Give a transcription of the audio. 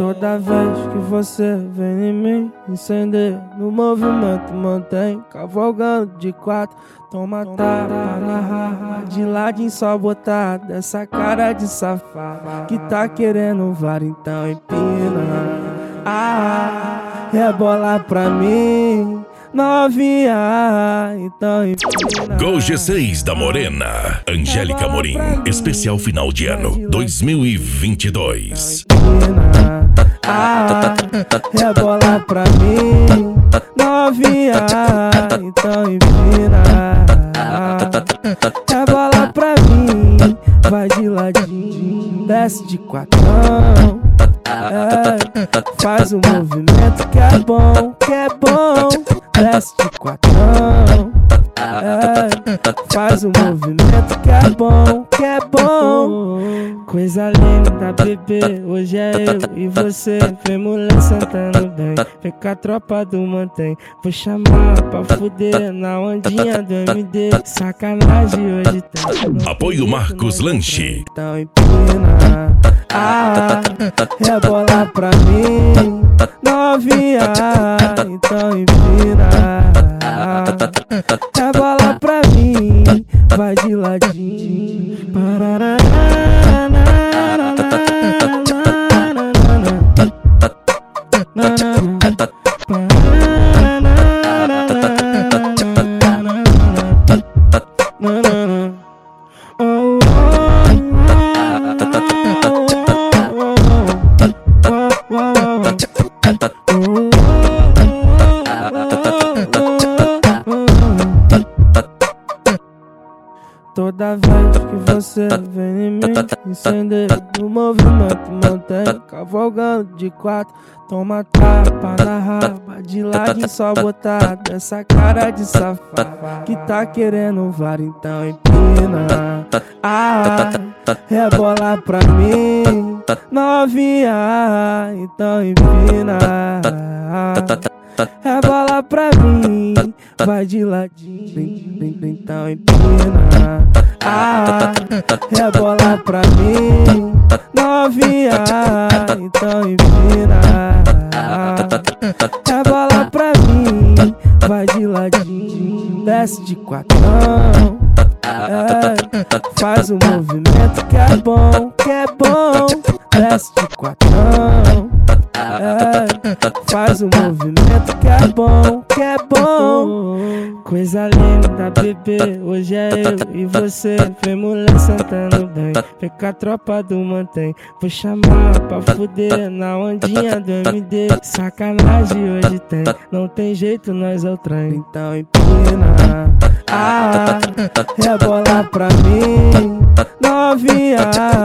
Toda vez que você vem em mim, incendeia no movimento, mantém cavalgando de quatro. Toma tapa na raba, de ladinho só botar dessa cara de safado que tá querendo VAR, então empina. Rebola pra mim, novinha, então empina. Gol G6 da Morena, Angélica Amorim, especial final de ano 2022. Rebola pra mim, novinha, então empina. Rebola pra mim, vai de ladinho, desce de quatrão. Faz um movimento que é bom, desce de quatrão. Faz um movimento que é bom, Coisa linda, bebê, hoje é eu e você. Vem mulher sentando bem, vem com a tropa do mantém. Vou chamar pra fuder na ondinha do MD. Sacanagem hoje tem. Apoio Marcos Lanche. Então empina. Rebola pra mim, novinha, então empina. Rebola pra mim, vai de ladinho. Toda vez que você vem em mim, incendeia no movimento, mantém cavalgando de quatro. Toma tapa na raba, de ladinho só botar dessa cara de safado que tá querendo VAR, então empina. Rebola pra mim, novinha, então empina. Rebola pra mim, vai de ladinho, então empina. Rebola pra mim, novinha, então empina. Rebola pra mim, vai de ladinho, desce de quatrão. Faz um movimento que é bom, desce de quatrão. Faz um movimento que é bom, Coisa linda, bebê, hoje é eu e você. Vem mulher sentando bem, vem com a tropa do mantém. Vou chamar pra fuder na ondinha do MD. Sacanagem hoje tem, não tem jeito, nós é o trem, então empina. Rebola pra mim, novinha,